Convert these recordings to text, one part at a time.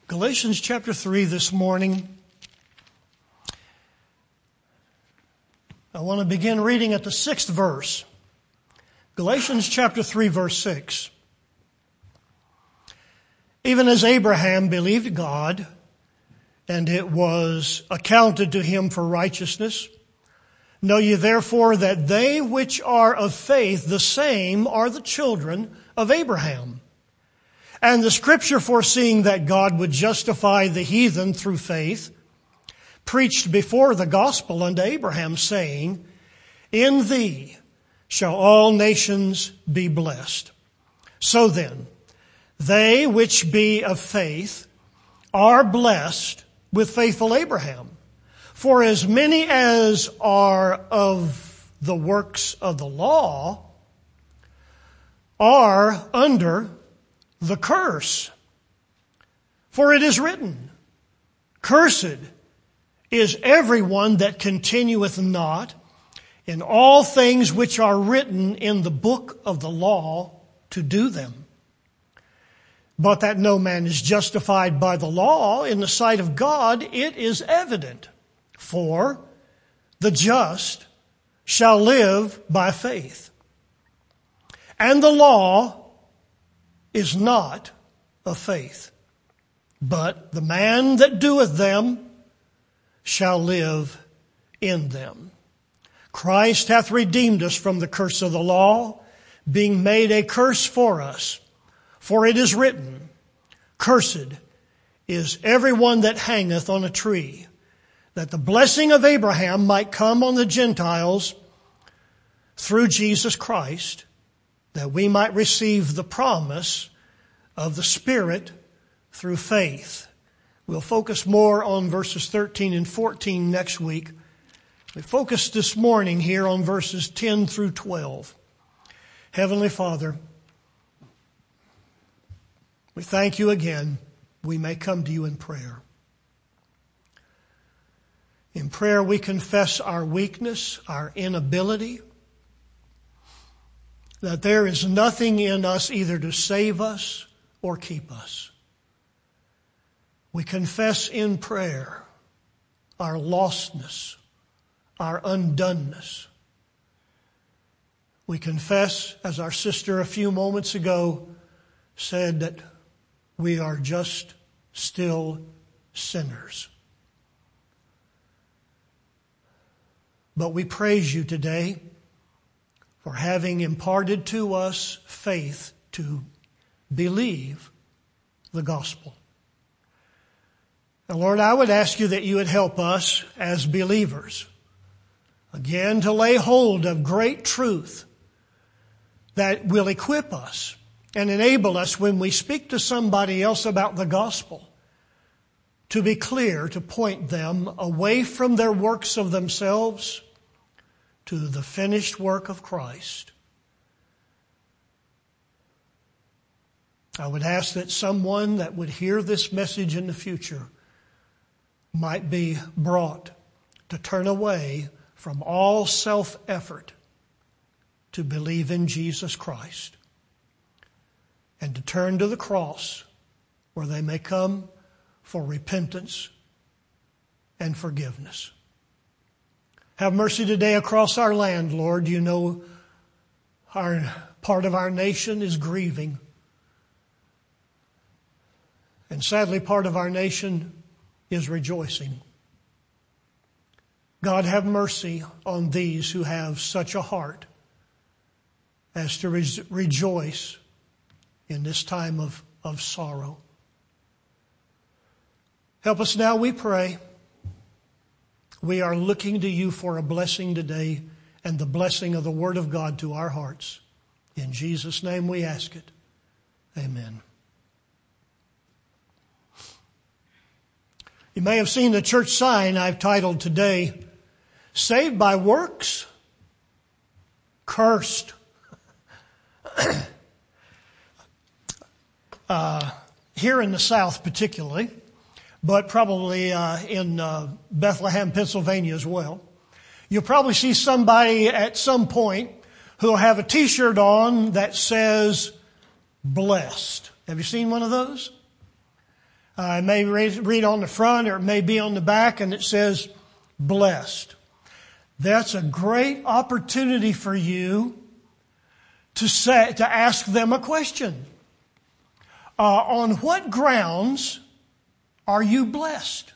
Galatians chapter 3 this morning. I want to begin reading at the 6th verse. Galatians chapter 3 verse 6. Even as Abraham believed God, and it was accounted to him for righteousness, know ye therefore that they which are of faith, the same are the children of Abraham. And the scripture foreseeing that God would justify the heathen through faith, preached before the gospel unto Abraham, saying, In thee shall all nations be blessed. So then, they which be of faith are blessed with faithful Abraham. For as many as are of the works of the law are under the curse. For it is written, Cursed is everyone that continueth not in all things which are written in the book of the law to do them. But that no man is justified by the law in the sight of God, it is evident. For the just shall live by faith. And the law is not of faith, but the man that doeth them shall live in them. Christ hath redeemed us from the curse of the law, being made a curse for us. For it is written, Cursed is everyone that hangeth on a tree, that the blessing of Abraham might come on the Gentiles through Jesus Christ, that we might receive the promise of the Spirit through faith. We'll focus more on verses 13 and 14 next week. We focused this morning here on verses 10 through 12. Heavenly Father, we thank you again. We may come to you in prayer. In prayer, we confess our weakness, our inability, that there is nothing in us either to save us or keep us. We confess in prayer our lostness, our undoneness. We confess, as our sister a few moments ago said, that we are just still sinners. But we praise you today for having imparted to us faith to believe the gospel. And Lord, I would ask you that you would help us as believers, again, to lay hold of great truth that will equip us and enable us when we speak to somebody else about the gospel to be clear, to point them away from their works of themselves to the finished work of Christ. I would ask that someone that would hear this message in the future might be brought to turn away from all self-effort to believe in Jesus Christ and to turn to the cross where they may come for repentance and forgiveness. Have mercy today across our land, Lord. You know our part of our nation is grieving. And sadly, part of our nation is rejoicing. God, have mercy on these who have such a heart as to rejoice in this time of sorrow. Help us now, we pray. We are looking to you for a blessing today and the blessing of the Word of God to our hearts. In Jesus' name we ask it. Amen. You may have seen the church sign I've titled today, Saved by Works, Cursed. Here in the South particularly, but probably in Bethlehem, Pennsylvania as well, you'll probably see somebody at some point who will have a T-shirt on that says, blessed. Have you seen one of those? It may read on the front or it may be on the back, and it says, blessed. That's a great opportunity for you to ask them a question. On what grounds are you blessed?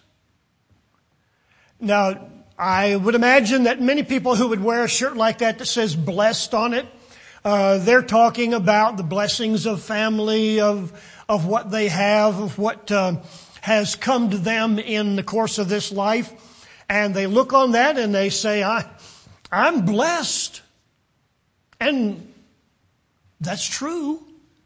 Now, I would imagine that many people who would wear a shirt like that says blessed on it, they're talking about the blessings of family, of what they have, of what has come to them in the course of this life. And they look on that and they say, I'm blessed. And that's true.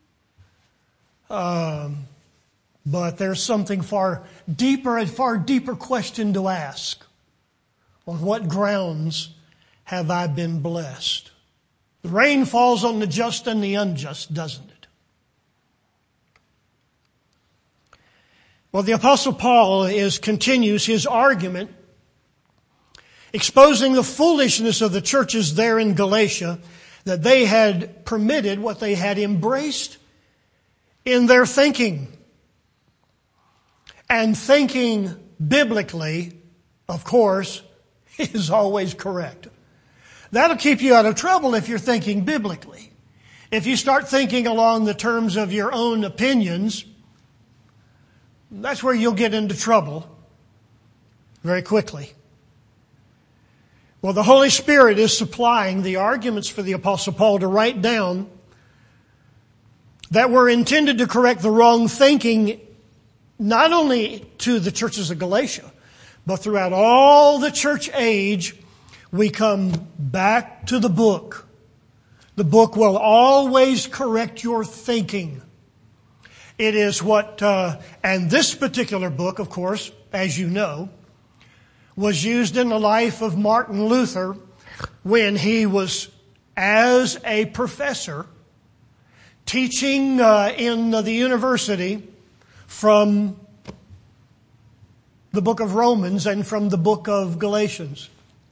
But there's something far deeper question to ask. On what grounds have I been blessed? The rain falls on the just and the unjust, doesn't it? Well, the Apostle Paul continues his argument, exposing the foolishness of the churches there in Galatia, that they had permitted what they had embraced in their thinking. And thinking biblically, of course, is always correct. That'll keep you out of trouble if you're thinking biblically. If you start thinking along the terms of your own opinions, that's where you'll get into trouble very quickly. Well, the Holy Spirit is supplying the arguments for the Apostle Paul to write down that were intended to correct the wrong thinking, not only to the churches of Galatia, but throughout all the church age. We come back to the book. The book will always correct your thinking. It is and this particular book, of course, as you know, was used in the life of Martin Luther when he was, as a professor, teaching in the university from the book of Romans and from the book of Galatians.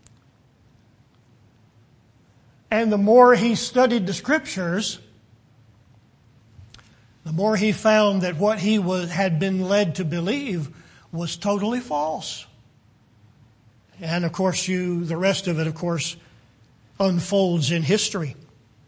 And the more he studied the Scriptures, the more he found that what he had been led to believe was totally false. And of course, the rest of it, of course, unfolds in history.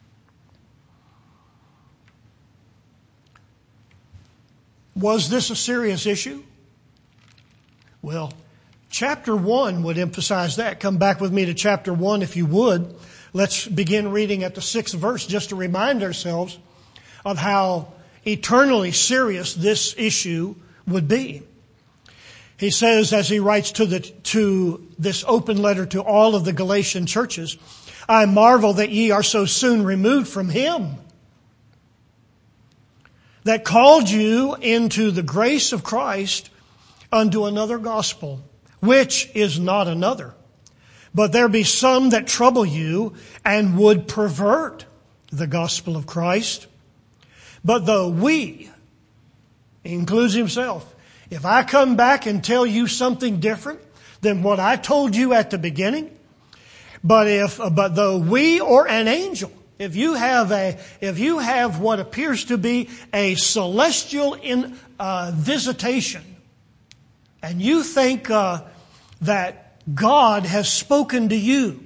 Was this a serious issue? Well, chapter 1 would emphasize that. Come back with me to chapter 1 if you would. Let's begin reading at the 6th verse just to remind ourselves of how eternally serious this issue would be. He says, as he writes to this open letter to all of the Galatian churches, I marvel that ye are so soon removed from him that called you into the grace of Christ unto another gospel, which is not another. But there be some that trouble you and would pervert the gospel of Christ. But though we, he includes himself, if I come back and tell you something different than what I told you at the beginning, but though we or an angel, if you have what appears to be a celestial visitation, and you think that God has spoken to you,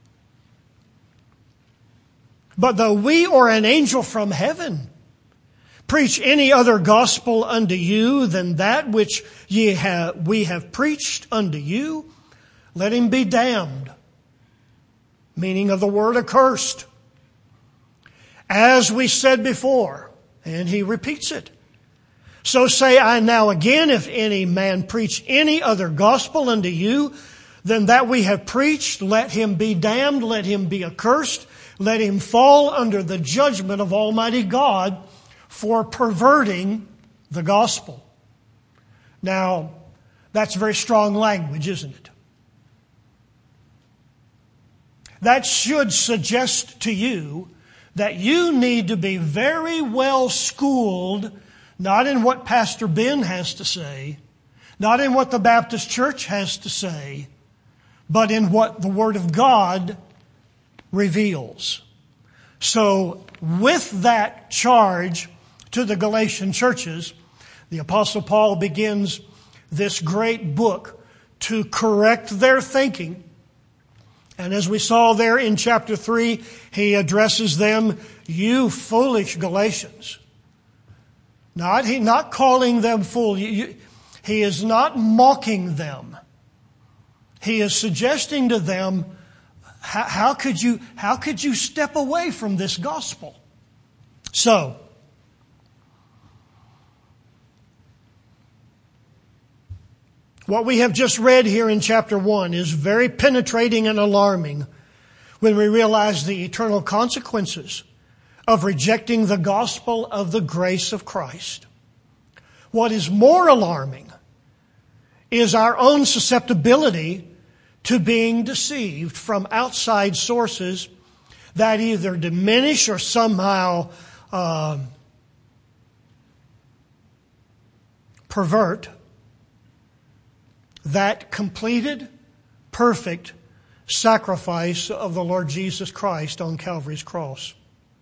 but though we or an angel from heaven preach any other gospel unto you than that which we have preached unto you, let him be damned. Meaning of the word accursed. As we said before, and he repeats it. So say I now again, if any man preach any other gospel unto you than that we have preached, let him be damned, let him be accursed, let him fall under the judgment of Almighty God for perverting the gospel. Now, that's very strong language, isn't it? That should suggest to you that you need to be very well schooled, not in what Pastor Ben has to say, not in what the Baptist Church has to say, but in what the Word of God reveals. So, with that charge to the Galatian churches, The Apostle Paul begins this great book to correct their thinking. And as we saw there in chapter 3, he addresses them, "You foolish Galatians." Not calling them fool. He is not mocking them. He is suggesting to them, how could you step away from this gospel? So, what we have just read here in chapter 1 is very penetrating and alarming when we realize the eternal consequences of rejecting the gospel of the grace of Christ. What is more alarming is our own susceptibility to being deceived from outside sources that either diminish or somehow pervert that completed, perfect sacrifice of the Lord Jesus Christ on Calvary's cross.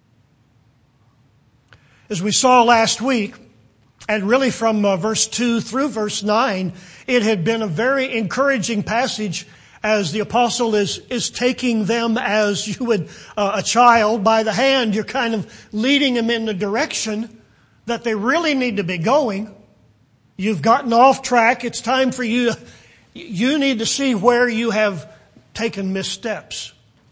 As we saw last week, and really from verse 2 through verse 9, it had been a very encouraging passage as the apostle is taking them as you would a child by the hand. You're kind of leading them in the direction that they really need to be going. You've gotten off track. It's time for you need to see where you have taken missteps.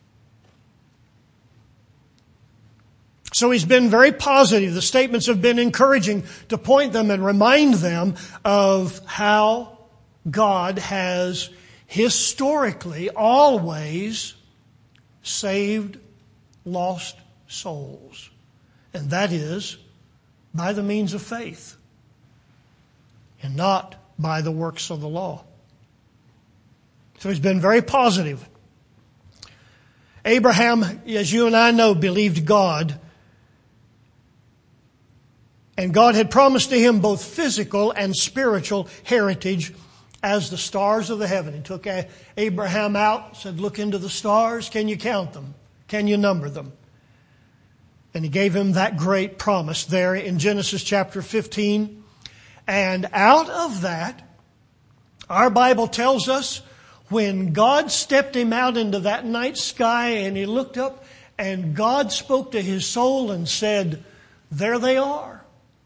So he's been very positive. The statements have been encouraging to point them and remind them of how God has historically always saved lost souls. And that is by the means of faith and not by the works of the law. So he's been very positive. Abraham, as you and I know, believed God. And God had promised to him both physical and spiritual heritage as the stars of the heaven. He took Abraham out, said, "Look into the stars. Can you count them? Can you number them?" And he gave him that great promise there in Genesis chapter 15. And out of that, our Bible tells us when God stepped him out into that night sky and he looked up and God spoke to his soul and said, "There they are."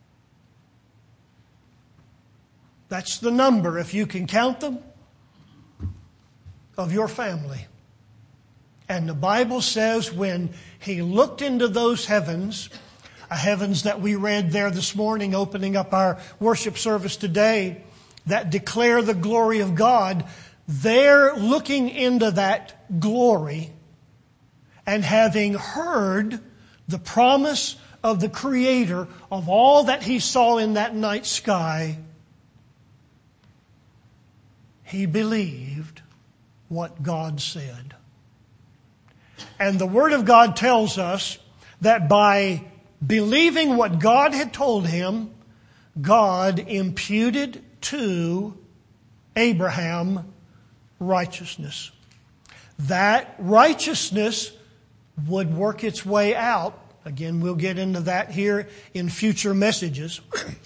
That's the number, if you can count them, of your family. And the Bible says when he looked into those heavens that we read there this morning, opening up our worship service today, that declare the glory of God, they're looking into that glory and having heard the promise of the Creator of all that he saw in that night sky, he believed what God said. And the Word of God tells us that by believing what God had told him, God imputed to Abraham righteousness. That righteousness would work its way out. Again, we'll get into that here in future messages.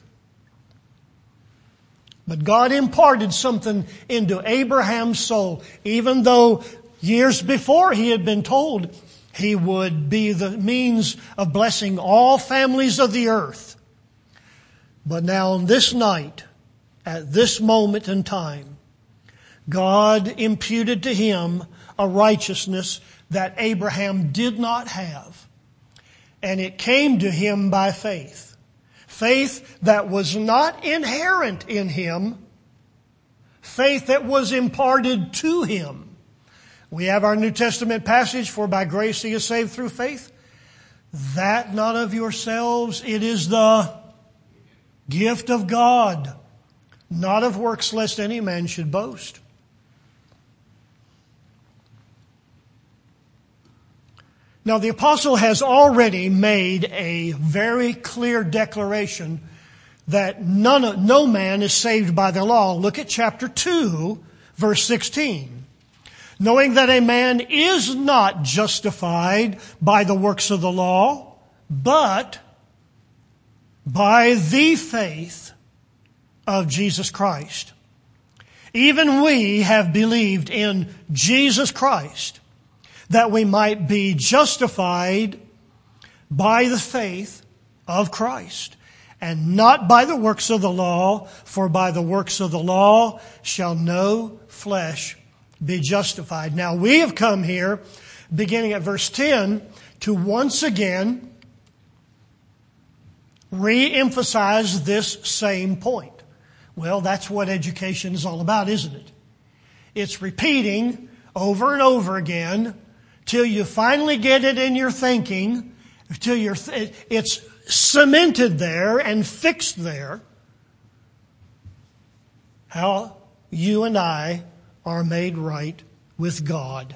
But God imparted something into Abraham's soul, even though years before he had been told he would be the means of blessing all families of the earth. But now on this night, at this moment in time, God imputed to him a righteousness that Abraham did not have. And it came to him by faith. Faith that was not inherent in him. Faith that was imparted to him. We have our New Testament passage, "For by grace he is saved through faith, that not of yourselves, it is the gift of God, not of works, lest any man should boast." Now, the apostle has already made a very clear declaration that no man is saved by the law. Look at chapter 2, verse 16. "Knowing that a man is not justified by the works of the law, but by the faith of Jesus Christ. Even we have believed in Jesus Christ, that we might be justified by the faith of Christ, and not by the works of the law, for by the works of the law shall no flesh be justified. Now we have come here, beginning at verse 10, to once again re-emphasize this same point. Well, that's what education is all about, isn't it? It's repeating over and over again till you finally get it in your thinking, till it's cemented there and fixed there, how you and I are made right with God.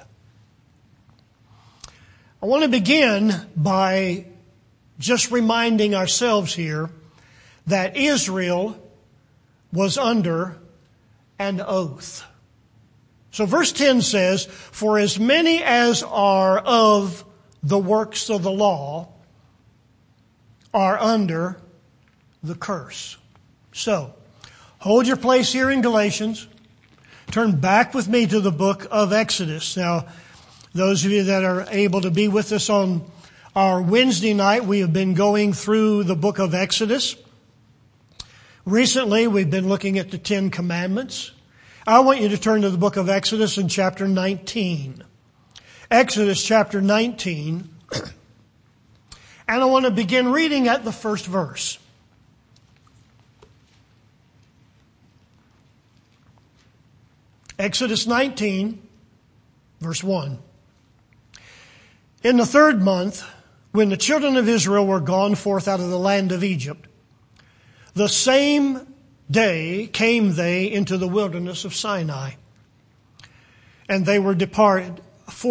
I want to begin by just reminding ourselves here that Israel was under an oath. So verse 10 says, "For as many as are of the works of the law are under the curse." So, hold your place here in Galatians. Turn back with me to the book of Exodus. Now, those of you that are able to be with us on our Wednesday night, we have been going through the book of Exodus. Recently, we've been looking at the 10 Commandments. I want you to turn to the book of Exodus in chapter 19. Exodus chapter 19. And I want to begin reading at the first verse. Exodus 19, verse 1. "In the 3rd month, when the children of Israel were gone forth out of the land of Egypt, the same day came they into the wilderness of Sinai. And they were departed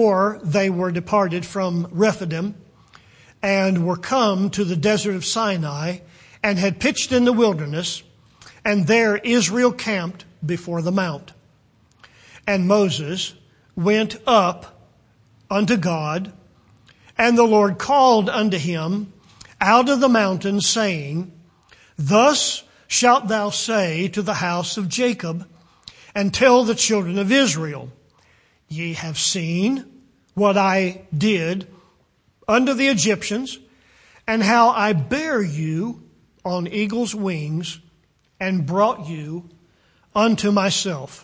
from Rephidim, and were come to the desert of Sinai, and had pitched in the wilderness, and there Israel camped before the mount. And Moses went up unto God, and the Lord called unto him out of the mountain, saying, Thus shalt thou say to the house of Jacob, and tell the children of Israel, Ye have seen what I did unto the Egyptians, and how I bare you on eagle's wings, and brought you unto myself.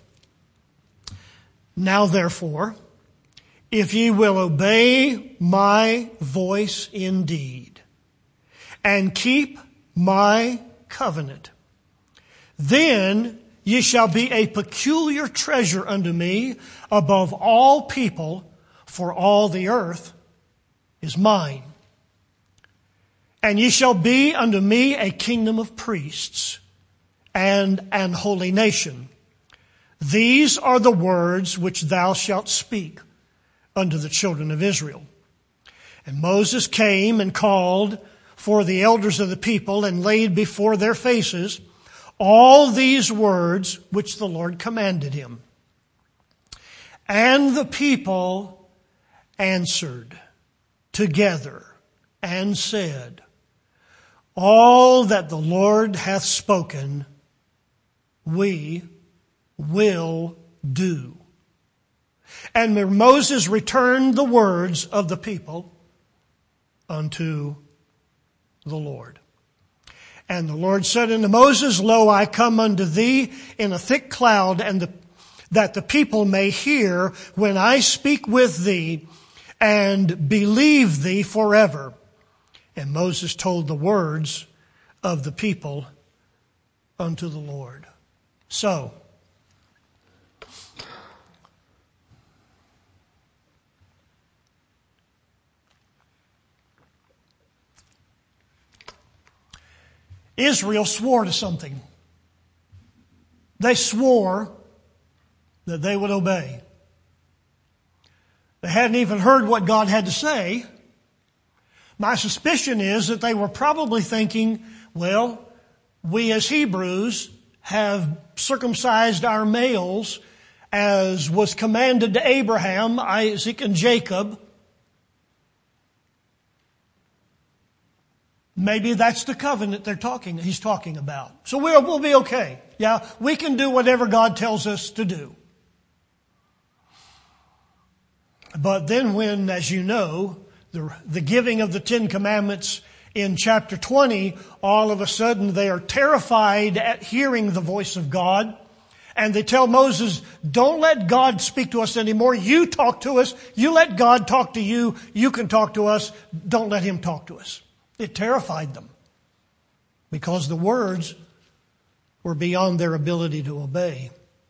Now therefore, if ye will obey my voice indeed, and keep my covenant, then ye shall be a peculiar treasure unto me above all people, for all the earth is mine. And ye shall be unto me a kingdom of priests, and an holy nation. These are the words which thou shalt speak unto the children of Israel. And Moses came and called for the elders of the people, and laid before their faces all these words which the Lord commanded him. And the people answered together and said, All that the Lord hath spoken, we will do. And Moses returned the words of the people unto the Lord. And the Lord said unto Moses, Lo, I come unto thee in a thick cloud, and that the people may hear when I speak with thee, and believe thee forever. And Moses told the words of the people unto the Lord. So, Israel swore to something. They swore that they would obey. They hadn't even heard what God had to say. My suspicion is that they were probably thinking, well, we as Hebrews have circumcised our males as was commanded to Abraham, Isaac, and Jacob. Maybe that's the covenant he's talking about. So we'll be okay. Yeah, we can do whatever God tells us to do. But then when, as you know, the giving of the Ten Commandments in chapter 20, all of a sudden they are terrified at hearing the voice of God. And they tell Moses, don't let God speak to us anymore. You talk to us. You let God talk to you. You can talk to us. Don't let Him talk to us. It terrified them because the words were beyond their ability to obey.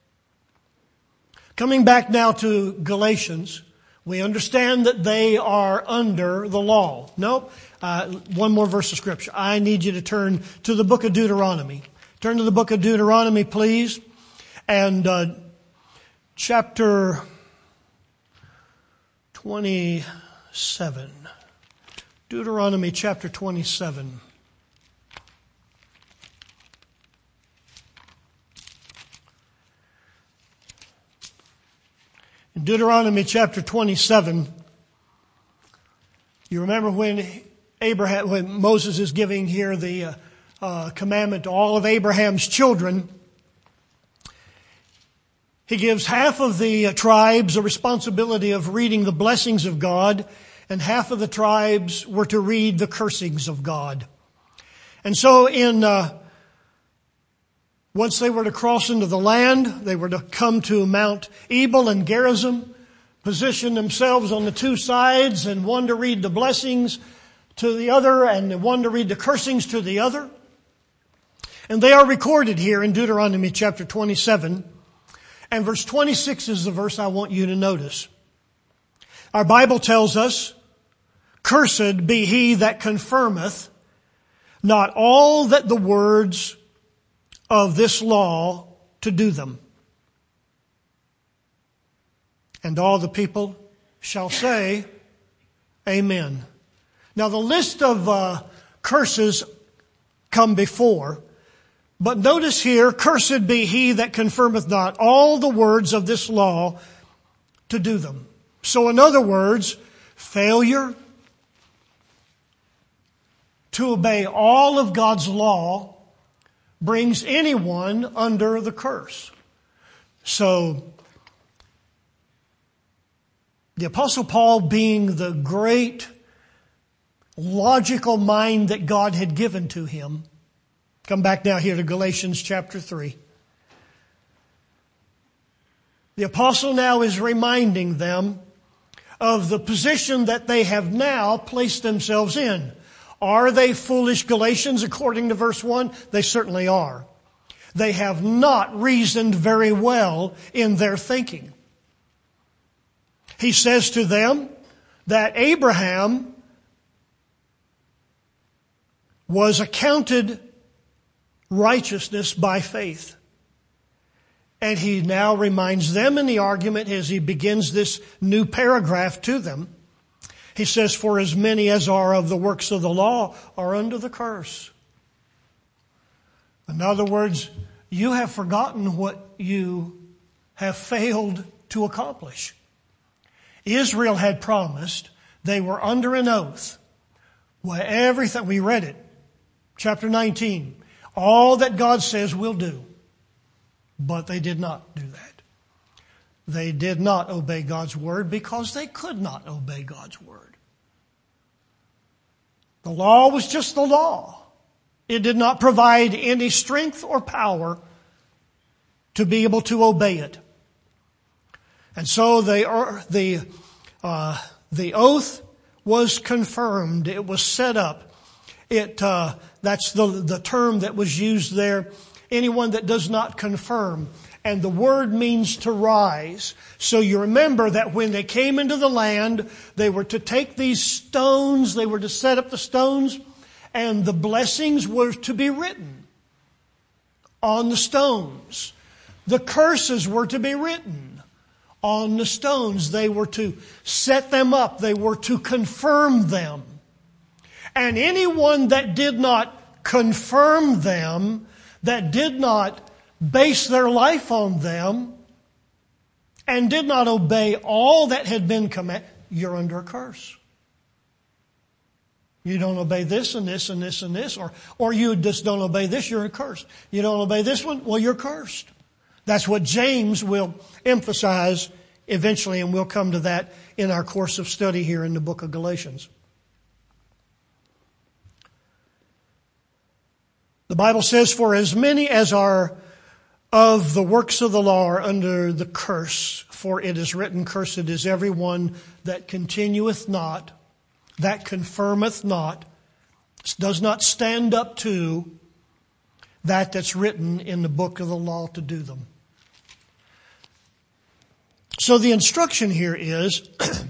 Coming back now to Galatians, we understand that they are under the law. Nope. One more verse of Scripture. I need you to turn to the book of Deuteronomy. Turn to the book of Deuteronomy, please. And chapter 27. Deuteronomy chapter 27. In Deuteronomy chapter 27, you remember when Moses is giving here the commandment to all of Abraham's children. He gives half of the tribes a responsibility of reading the blessings of God, and half of the tribes were to read the cursings of God. And so once they were to cross into the land, they were to come to Mount Ebal and Gerizim, position themselves on the two sides, and one to read the blessings to the other, and one to read the cursings to the other. And they are recorded here in Deuteronomy chapter 27. And verse 26 is the verse I want you to notice. Our Bible tells us, cursed be he that confirmeth not all that the words of this law to do them. And all the people shall say, Amen. Now the list of curses come before, but notice here, cursed be he that confirmeth not all the words of this law to do them. So in other words, failure to obey all of God's law brings anyone under the curse. So the Apostle Paul, being the great logical mind that God had given to him, come back now here to Galatians chapter 3. The apostle now is reminding them of the position that they have now placed themselves in. Are they foolish Galatians according to verse 1? They certainly are. They have not reasoned very well in their thinking. He says to them that Abraham was accounted righteousness by faith. And he now reminds them in the argument as he begins this new paragraph to them. He says, for as many as are of the works of the law are under the curse. In other words, you have forgotten what you have failed to accomplish. Israel had promised, they were under an oath. Well, everything, we read it, chapter 19. All that God says we'll do. But they did not do that. They did not obey God's word because they could not obey God's word. The law was just the law. It did not provide any strength or power to be able to obey it. And so the oath was confirmed. It was set up. That's the term that was used there. Anyone that does not confirm. And the word means to rise. So you remember that when they came into the land, they were to take these stones, they were to set up the stones, and the blessings were to be written on the stones. The curses were to be written on the stones. They were to set them up. They were to confirm them. And anyone that did not confirm them, that did not base their life on them, and did not obey all that had been commanded, you're under a curse. You don't obey this and this and this and this, or you just don't obey this, you're cursed. You don't obey this one, well, you're cursed. That's what James will emphasize eventually, and we'll come to that in our course of study here in the book of Galatians. The Bible says, for as many as are of the works of the law are under the curse, for it is written, cursed is every one that continueth not, that confirmeth not, does not stand up to that's written in the book of the law to do them. So the instruction here is,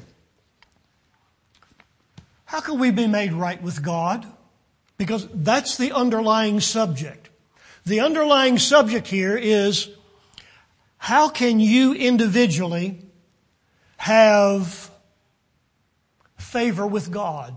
how can we be made right with God? Because that's the underlying subject. The underlying subject here is, how can you individually have favor with God?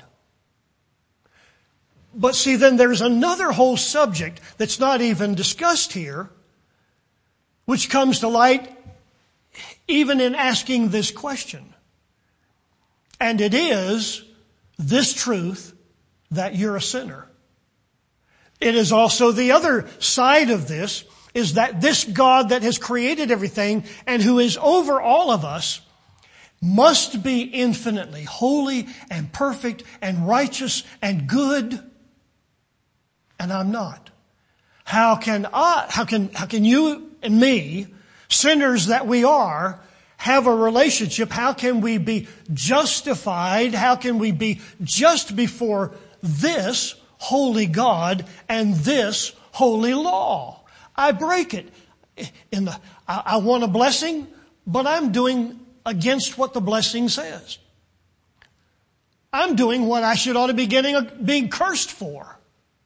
But see, then there's another whole subject that's not even discussed here, which comes to light even in asking this question. And it is this truth that you're a sinner. It is also the other side of this, is that this God that has created everything and who is over all of us must be infinitely holy and perfect and righteous and good, and I'm not. How can you and me, sinners that we are, have a relationship? How can we be justified? How can we be just before this holy God and this holy law? I break it. I want a blessing, but I'm doing against what the blessing says. I'm doing what I should ought to be being cursed for.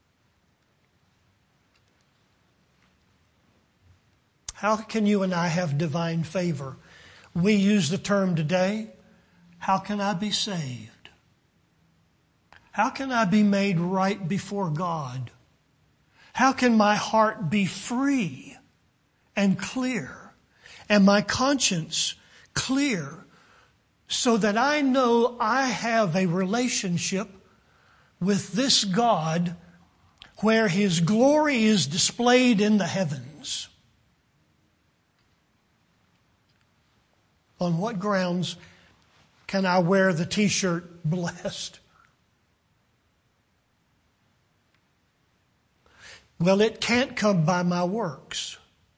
How can you and I have divine favor? We use the term today, how can I be saved? How can I be made right before God? How can my heart be free and clear and my conscience clear so that I know I have a relationship with this God where His glory is displayed in the heavens? On what grounds can I wear the t-shirt blessed? Well, it can't come by my works.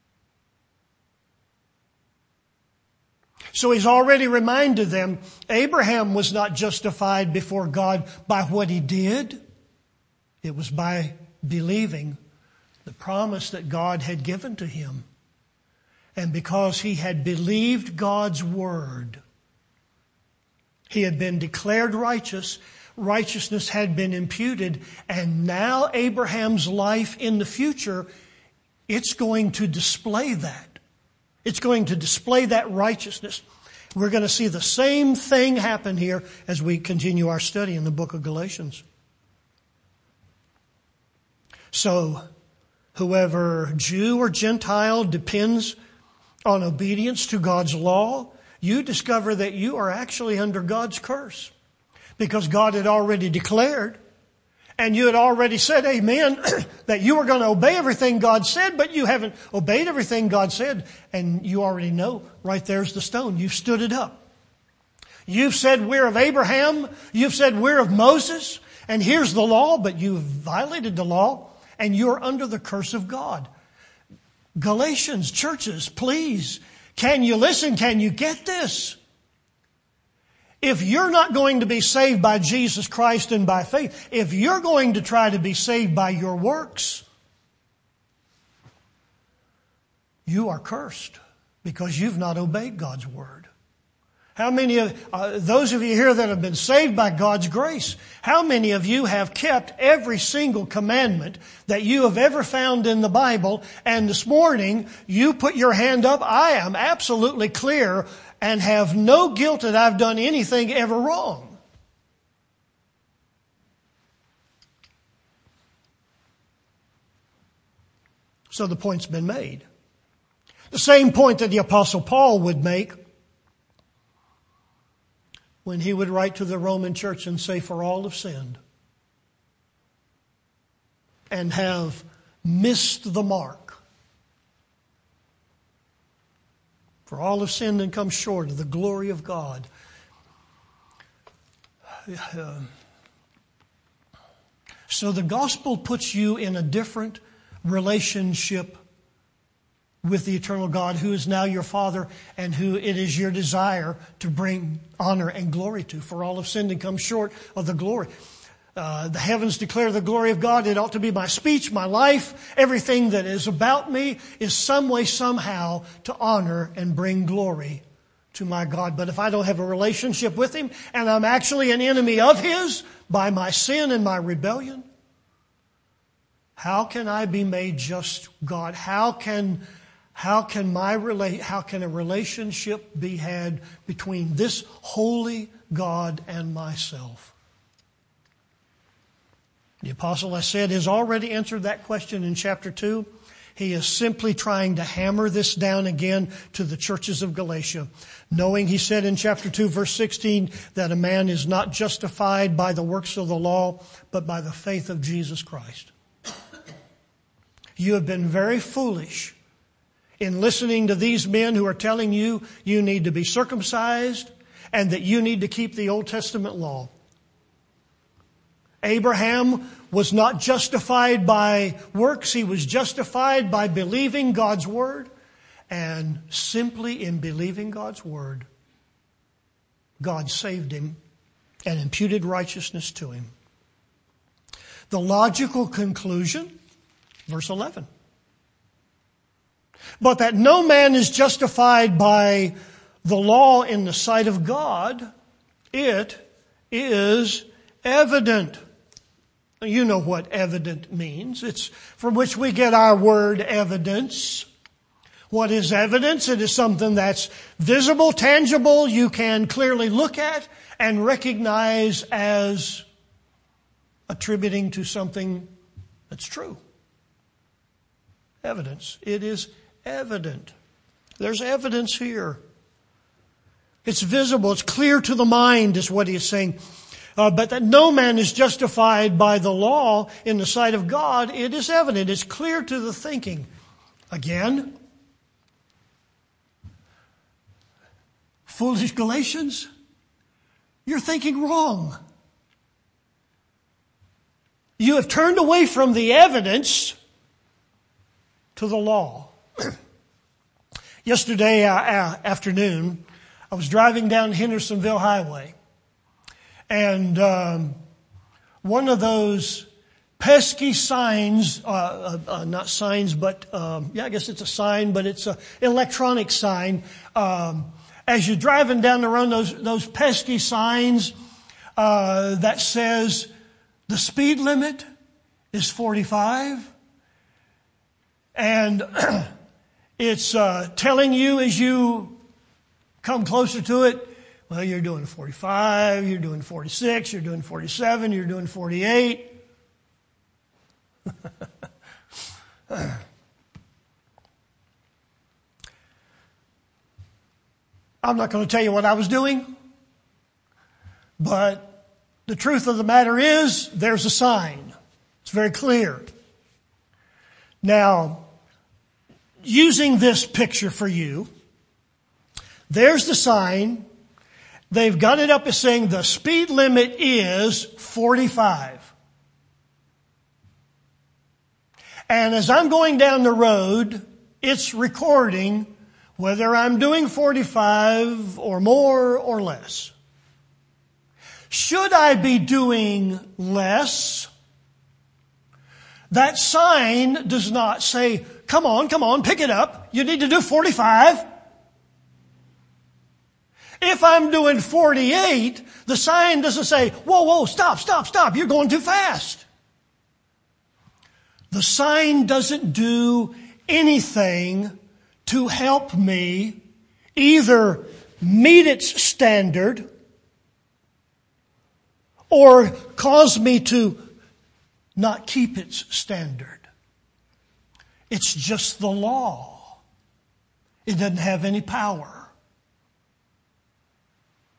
So he's already reminded them, Abraham was not justified before God by what he did. It was by believing the promise that God had given to him. And because he had believed God's word, he had been declared righteous. Righteousness had been imputed. And now Abraham's life in the future, it's going to display that. It's going to display that righteousness. We're going to see the same thing happen here as we continue our study in the book of Galatians. So, whoever Jew or Gentile depends on obedience to God's law, you discover that you are actually under God's curse. Because God had already declared, and you had already said, amen, that you were going to obey everything God said, but you haven't obeyed everything God said. And you already know, right there's the stone. You've stood it up. You've said we're of Abraham. You've said we're of Moses. And here's the law, but you've violated the law, and you're under the curse of God. Galatians, churches, please, can you listen? Can you get this? If you're not going to be saved by Jesus Christ and by faith, if you're going to try to be saved by your works, you are cursed because you've not obeyed God's word. How many of those of you here that have been saved by God's grace, how many of you have kept every single commandment that you have ever found in the Bible? And this morning, you put your hand up. I am absolutely clear and have no guilt that I've done anything ever wrong. So the point's been made. The same point that the Apostle Paul would make when he would write to the Roman church and say, for all have sinned and have missed the mark. For all have sinned and come short of the glory of God. So the gospel puts you in a different relationship with the eternal God, who is now your Father and who it is your desire to bring honor and glory to. For all have sinned and come short of the glory. The heavens declare the glory of God. It ought to be my speech, my life. Everything that is about me is some way, somehow to honor and bring glory to my God. But if I don't have a relationship with Him and I'm actually an enemy of His by my sin and my rebellion, how can I be made just God? How can a relationship be had between this holy God and myself? The apostle, I said, has already answered that question in chapter 2. He is simply trying to hammer this down again to the churches of Galatia, knowing, he said in chapter 2, verse 16, that a man is not justified by the works of the law, but by the faith of Jesus Christ. You have been very foolish in listening to these men who are telling you you need to be circumcised and that you need to keep the Old Testament law. Abraham was not justified by works. He was justified by believing God's Word. And simply in believing God's Word, God saved him and imputed righteousness to him. The logical conclusion, verse 11. But that no man is justified by the law in the sight of God, it is evident. You know what evident means. It's from which we get our word evidence. What is evidence? It is something that's visible, tangible, you can clearly look at and recognize as attributing to something that's true. Evidence. It is evident. There's evidence here. It's visible. It's clear to the mind is what he is saying. But that no man is justified by the law in the sight of God, it is evident. It's clear to the thinking. Again, foolish Galatians, you're thinking wrong. You have turned away from the evidence to the law. Yesterday afternoon, I was driving down Hendersonville Highway. And one of those pesky signs, not signs, but I guess it's a sign, but it's an electronic sign. As you're driving down the road, those pesky signs that says the speed limit is 45. And it's telling you as you come closer to it, well, you're doing 45, you're doing 46, you're doing 47, you're doing 48. I'm not going to tell you what I was doing, but the truth of the matter is there's a sign. It's very clear. Now, using this picture for you, there's the sign. They've got it up as saying the speed limit is 45. And as I'm going down the road, it's recording whether I'm doing 45 or more or less. Should I be doing less? That sign does not say, come on, pick it up. You need to do 45. If I'm doing 48, the sign doesn't say, whoa, stop, you're going too fast. The sign doesn't do anything to help me either meet its standard or cause me to not keep its standard. It's just the law. It doesn't have any power.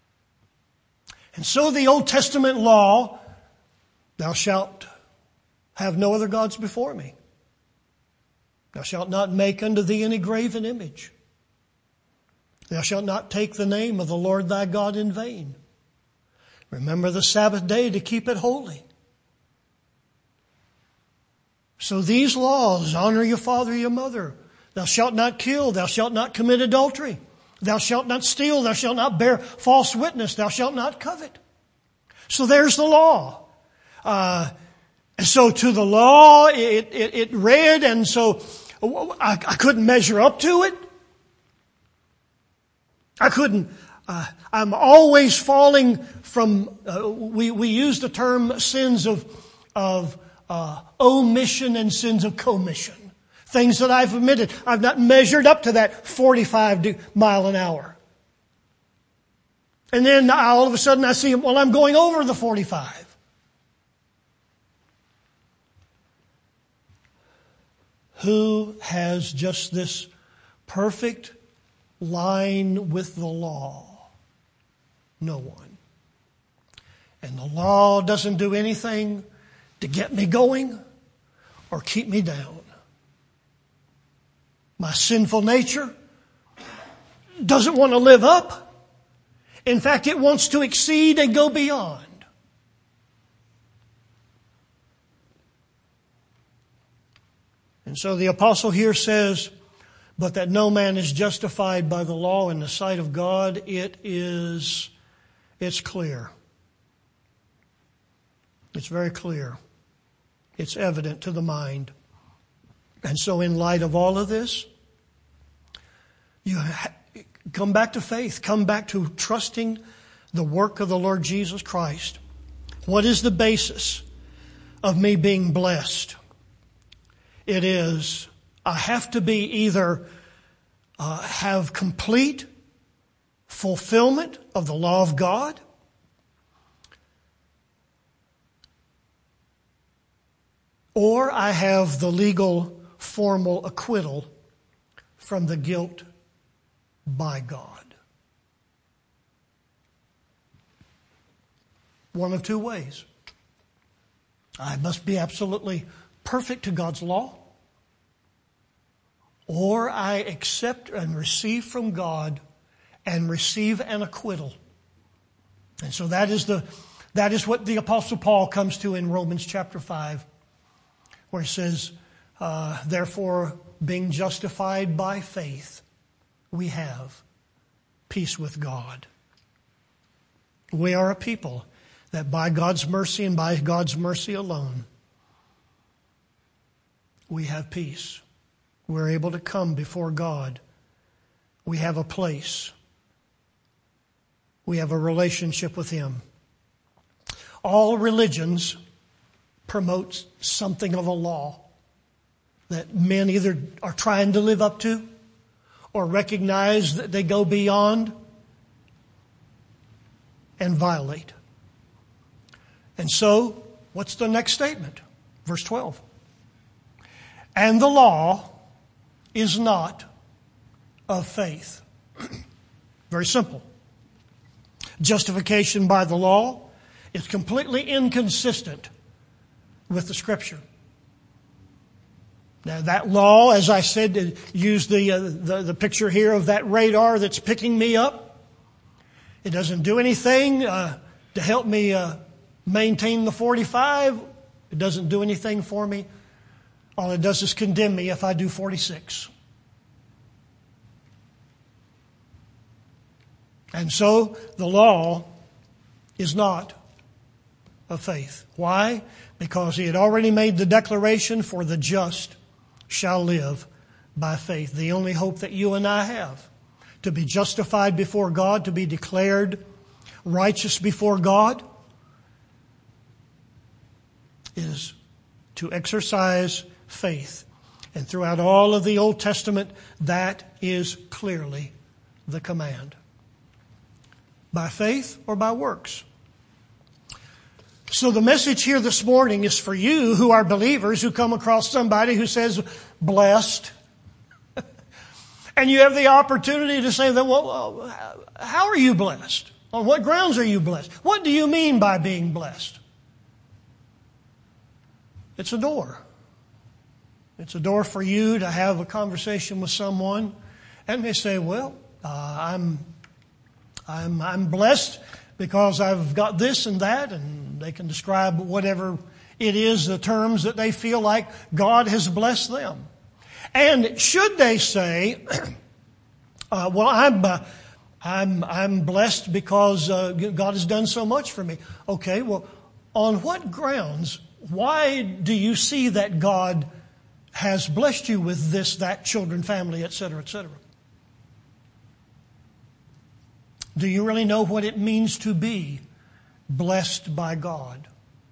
And so the Old Testament law, thou shalt Have no other gods before me. Thou shalt not make unto thee any graven image. Thou shalt not take the name of the Lord thy God in vain. Remember the Sabbath day to keep it holy. So these laws, honor your father, your mother. Thou shalt not kill. Thou shalt not commit adultery. Thou shalt not steal. Thou shalt not bear false witness. Thou shalt not covet. So there's the law. So to the law, it read, and so I couldn't measure up to it. I couldn't. I'm always falling from. We use the term sins of omission and sins of commission. Things that I've omitted. I've not measured up to that 45 mile an hour. And then all of a sudden I see, well, I'm going over the 45. Who has just this perfect line with the law? No one. And the law doesn't do anything to get me going or keep me down. My sinful nature doesn't want to live up. In fact, it wants to exceed and go beyond. And so the apostle here says, but that no man is justified by the law in the sight of God, it's clear. It's very clear. It's evident to the mind. And so in light of all of this, you come back to faith. Come back to trusting the work of the Lord Jesus Christ. What is the basis of me being blessed? It is, I have to be either have complete fulfillment of the law of God, or I have the legal formal acquittal from the guilt by God. One of two ways. I must be absolutely perfect to God's law, or I accept and receive from God and receive an acquittal. And so that is what the Apostle Paul comes to in Romans chapter 5, where he says, therefore, being justified by faith, we have peace with God. We are a people that by God's mercy and by God's mercy alone, we have peace. We're able to come before God. We have a place. We have a relationship with Him. All religions promote something of a law that men either are trying to live up to or recognize that they go beyond and violate. And so, what's the next statement? Verse 12. And the law is not of faith. Very simple. Justification by the law is completely inconsistent with the Scripture. Now that law, as I said, use the picture here of that radar that's picking me up. It doesn't do anything to help me maintain the 45. It doesn't do anything for me. All it does is condemn me if I do 46. And so the law is not of faith. Why? Because He had already made the declaration, for the just shall live by faith. The only hope that you and I have to be justified before God, to be declared righteous before God, is to exercise faith. And throughout all of the Old Testament, that is clearly the command. By faith or by works. So the message here this morning is for you who are believers, who come across somebody who says, blessed. And you have the opportunity to say, well, how are you blessed? On what grounds are you blessed? What do you mean by being blessed? It's a door. It's a door for you to have a conversation with someone, and they say, "Well, I'm blessed because I've got this and that," and they can describe whatever it is, the terms that they feel like God has blessed them. And should they say, "Well, I'm blessed because God has done so much for me." Okay, well, on what grounds? Why do you see that God has blessed you with this, that, children, family, etc., etc.? Do you really know what it means to be blessed by God?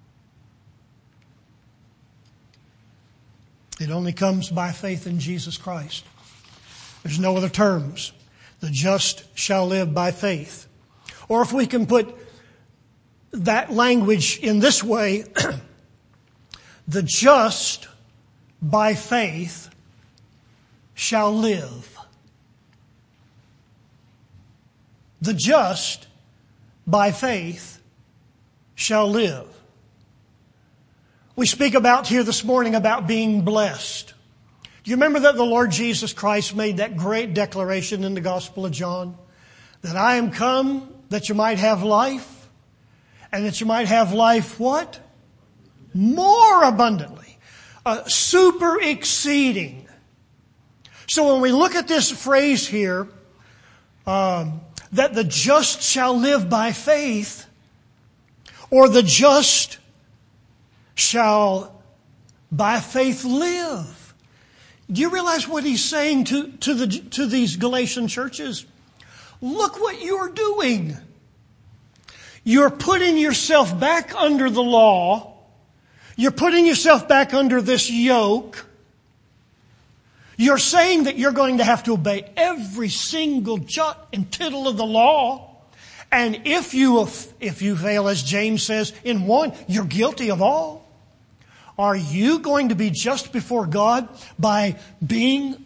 It only comes by faith in Jesus Christ. There's no other terms. The just shall live by faith. Or if we can put that language in this way, the just by faith shall live. The just by faith shall live. We speak about here this morning about being blessed. Do you remember that the Lord Jesus Christ made that great declaration in the Gospel of John? That I am come that you might have life, and that you might have life what? More abundantly. Super exceeding. So when we look at this phrase here, that the just shall live by faith, or the just shall by faith live. Do you realize what he's saying to these Galatian churches? Look what you're doing. You're putting yourself back under the law. You're putting yourself back under this yoke. You're saying that you're going to have to obey every single jot and tittle of the law. And if you fail, as James says, in one, you're guilty of all. Are you going to be just before God by being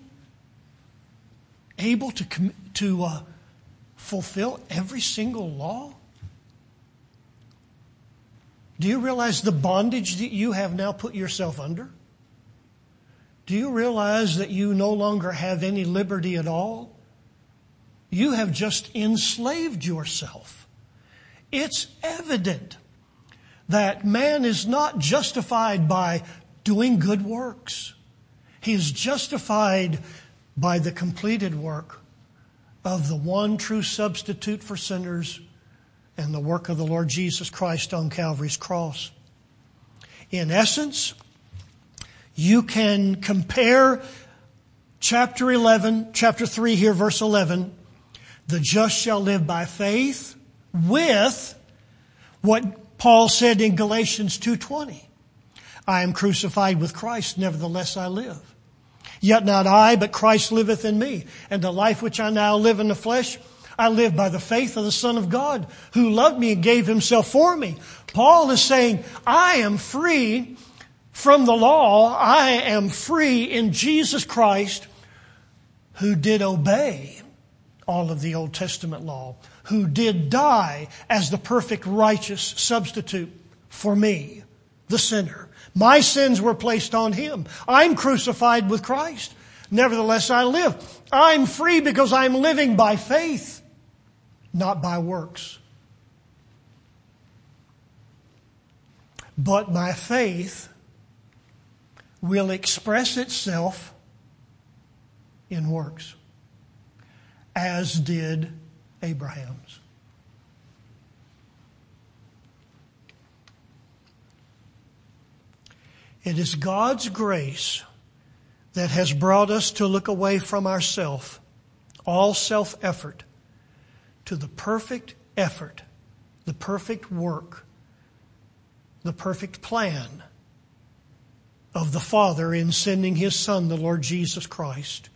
able to fulfill every single law? Do you realize the bondage that you have now put yourself under? Do you realize that you no longer have any liberty at all? You have just enslaved yourself. It's evident that man is not justified by doing good works. He is justified by the completed work of the one true substitute for sinners and the work of the Lord Jesus Christ on Calvary's cross. In essence, you can compare chapter 3 here, verse 11, the just shall live by faith, with what Paul said in Galatians 2:20. I am crucified with Christ, nevertheless I live. Yet not I, but Christ liveth in me. And the life which I now live in the flesh, I live by the faith of the Son of God, who loved me and gave himself for me. Paul is saying, I am free from the law. I am free in Jesus Christ, who did obey all of the Old Testament law, who did die as the perfect righteous substitute for me, the sinner. My sins were placed on him. I'm crucified with Christ. Nevertheless, I live. I'm free because I'm living by faith, not by works. But my faith will express itself in works, as did Abraham's. It is God's grace that has brought us to look away from ourself, all self-effort, to the perfect effort, the perfect work, the perfect plan of the Father in sending His Son, the Lord Jesus Christ,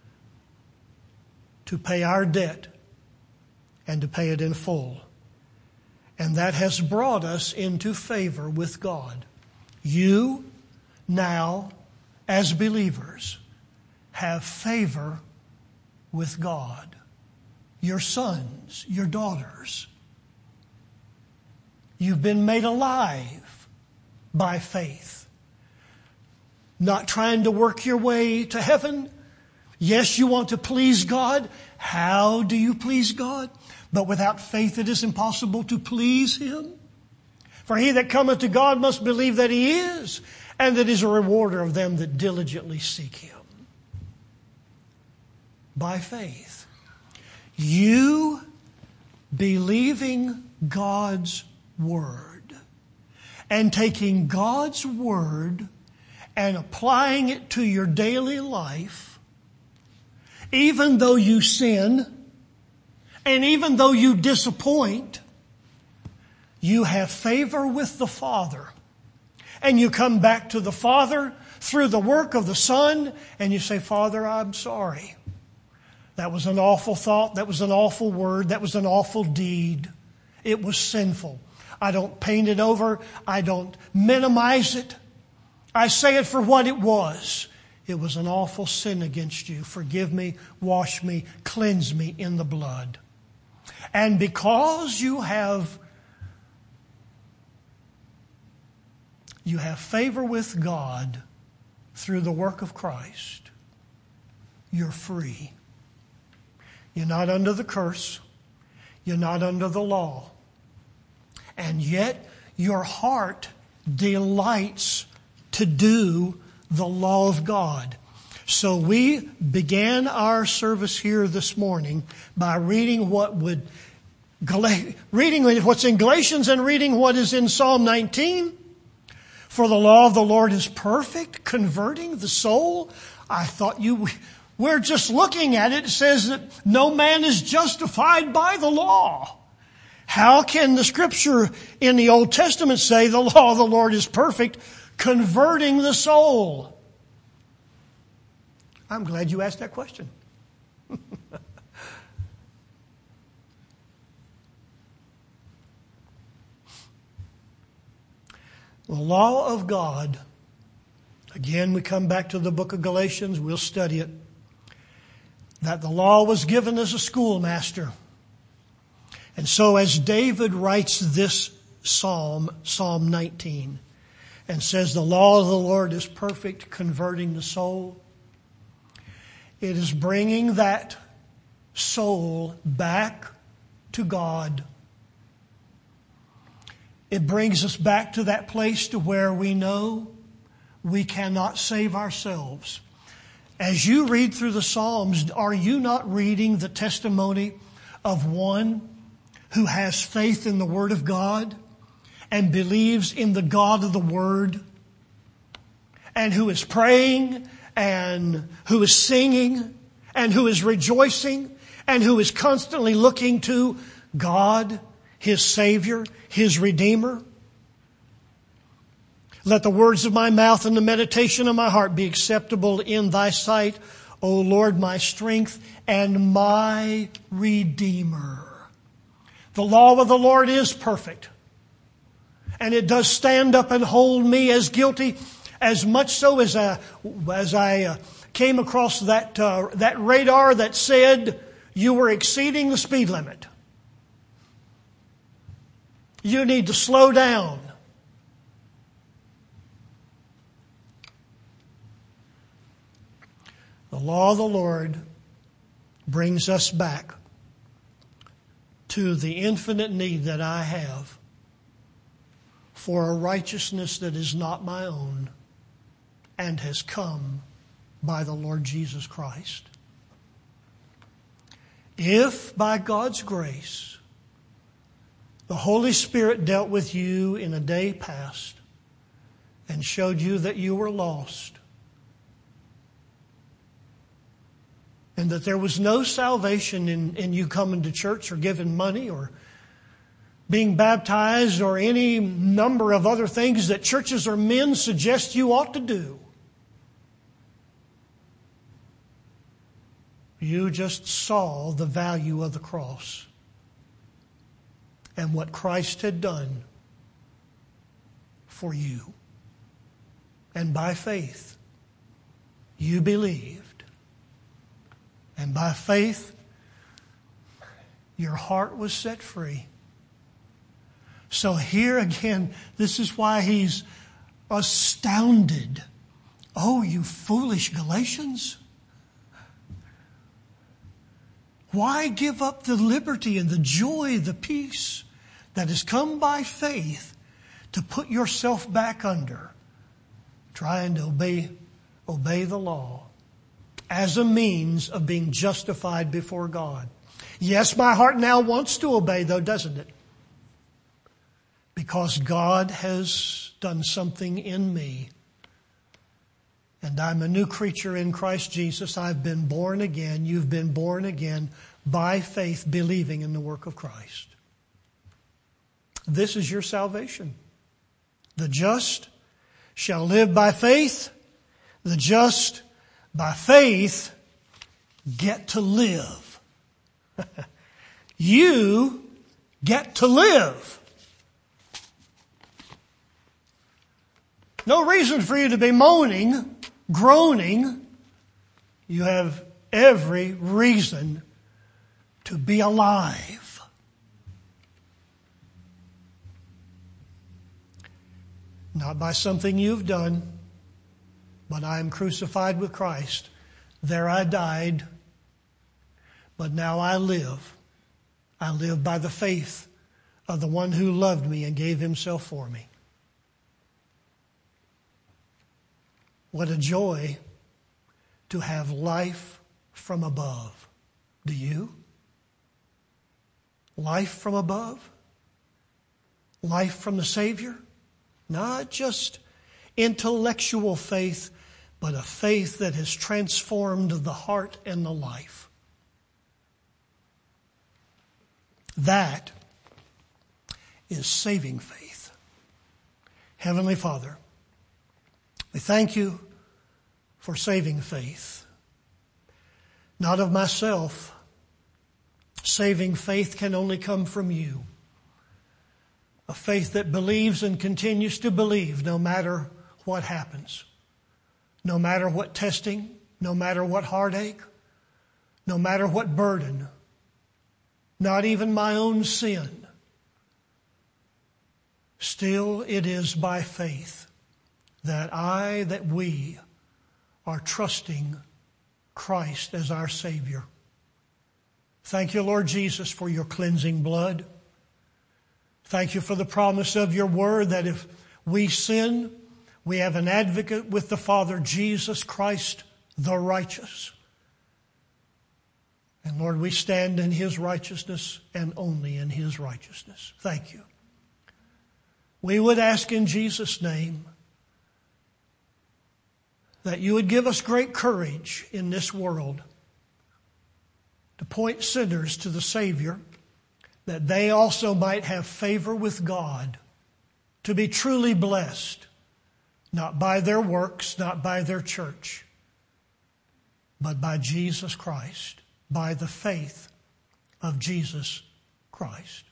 to pay our debt and to pay it in full. And that has brought us into favor with God. You now, as believers, have favor with God. Your sons, your daughters. You've been made alive by faith. not trying to work your way to heaven. Yes, you want to please God. How do you please God? But without faith it is impossible to please Him. For he that cometh to God must believe that He is, and that He is a rewarder of them that diligently seek Him. By faith, you believing God's Word and taking God's Word and applying it to your daily life, even though you sin and even though you disappoint, you have favor with the Father. And you come back to the Father through the work of the Son, and you say, Father, I'm sorry. That was an awful thought. That was an awful word. That was an awful deed. It was sinful. I don't paint it over. I don't minimize it. I say it for what it was. It was an awful sin against you. Forgive me, wash me, cleanse me in the blood. And because you have favor with God through the work of Christ, you're free. You're not under the curse. You're not under the law. And yet your heart delights to do the law of God. So we began our service here this morning by reading what's in Galatians and reading what is in Psalm 19. For the law of the Lord is perfect, converting the soul. I thought we're just looking at it. It says that no man is justified by the law. How can the Scripture in the Old Testament say the law of the Lord is perfect, converting the soul? I'm glad you asked that question. The law of God, again, we come back to the book of Galatians, we'll study it, that the law was given as a schoolmaster. And so as David writes this psalm, Psalm 19, and says the law of the Lord is perfect, converting the soul, it is bringing that soul back to God. It brings us back to that place to where we know we cannot save ourselves. As you read through the Psalms, are you not reading the testimony of one who has faith in the Word of God and believes in the God of the Word, and who is praying and who is singing and who is rejoicing and who is constantly looking to God, His Savior, His Redeemer? Let the words of my mouth and the meditation of my heart be acceptable in Thy sight, O Lord, my strength and my Redeemer. The law of the Lord is perfect. And it does stand up and hold me as guilty, as much so as I came across that radar that said you were exceeding the speed limit. You need to slow down. The law of the Lord brings us back to the infinite need that I have for a righteousness that is not my own and has come by the Lord Jesus Christ. If by God's grace the Holy Spirit dealt with you in a day past and showed you that you were lost, and that there was no salvation in you coming to church or giving money or being baptized or any number of other things that churches or men suggest you ought to do. You just saw the value of the cross and what Christ had done for you. And by faith, you believed. And by faith, your heart was set free. So here again, this is why he's astounded Oh, you foolish Galatians! Why give up the liberty and the joy, the peace that has come by faith to put yourself back under, trying to obey the law as a means of being justified before God? Yes, my heart now wants to obey, though, doesn't it? Because God has done something in me. And I'm a new creature in Christ Jesus. I've been born again. You've been born again by faith, believing in the work of Christ. This is your salvation. The just shall live by faith. The just by faith get to live. You get to live. No reason for you to be moaning, groaning. You have every reason to be alive. Not by something you've done, but I am crucified with Christ. There I died, but now I live. I live by the faith of the one who loved me and gave himself for me. What a joy to have life from above. Do you? Life from above? Life from the Savior? Not just intellectual faith, but a faith that has transformed the heart and the life. That is saving faith. Heavenly Father, we thank you for saving faith. Not of myself. Saving faith can only come from you. A faith that believes and continues to believe no matter what happens. No matter what testing, no matter what heartache, no matter what burden, not even my own sin. Still, it is by faith that we are trusting Christ as our Savior. Thank you, Lord Jesus, for your cleansing blood. Thank you for the promise of your word that if we sin, we have an advocate with the Father, Jesus Christ, the righteous. And Lord, we stand in his righteousness and only in his righteousness. Thank you. We would ask in Jesus' name that you would give us great courage in this world to point sinners to the Savior, that they also might have favor with God, to be truly blessed, not by their works, not by their church, but by Jesus Christ, by the faith of Jesus Christ.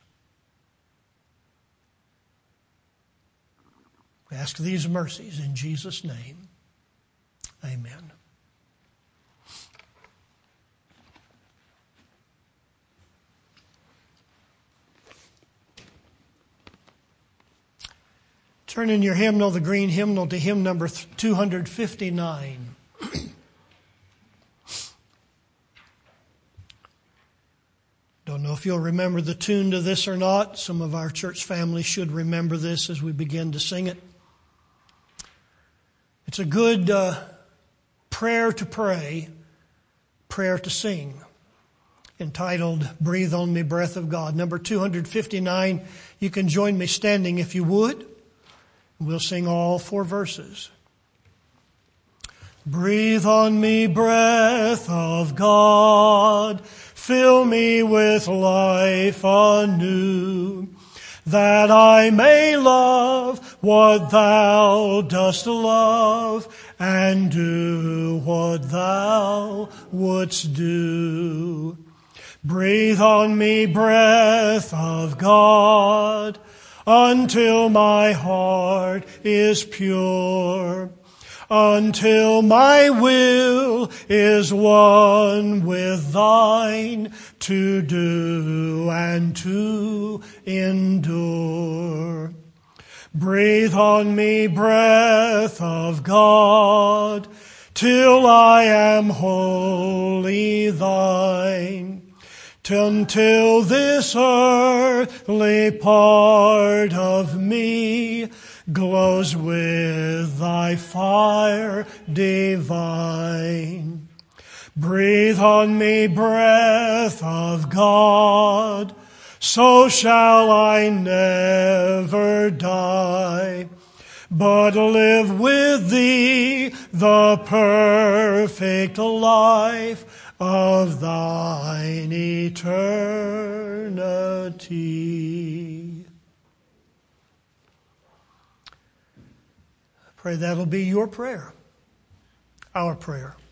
We ask these mercies in Jesus' name. Amen. Turn in your hymnal, the green hymnal, to hymn number 259. Don't know if you'll remember the tune to this or not. Some of our church family should remember this as we begin to sing it. It's a good prayer to pray, prayer to sing, entitled Breathe on Me, Breath of God. Number 259. You can join me standing if you would. We'll sing all 4 verses. Breathe on me, breath of God, fill me with life anew, that I may love what thou dost love, and do what thou wouldst do. Breathe on me, breath of God, until my heart is pure, until my will is one with thine, to do and to endure. Breathe on me, breath of God, till I am wholly thine. Until this earthly part of me glows with thy fire divine. Breathe on me, breath of God, so shall I never die, but live with thee the perfect life of thine eternity. I pray that'll be your prayer, our prayer.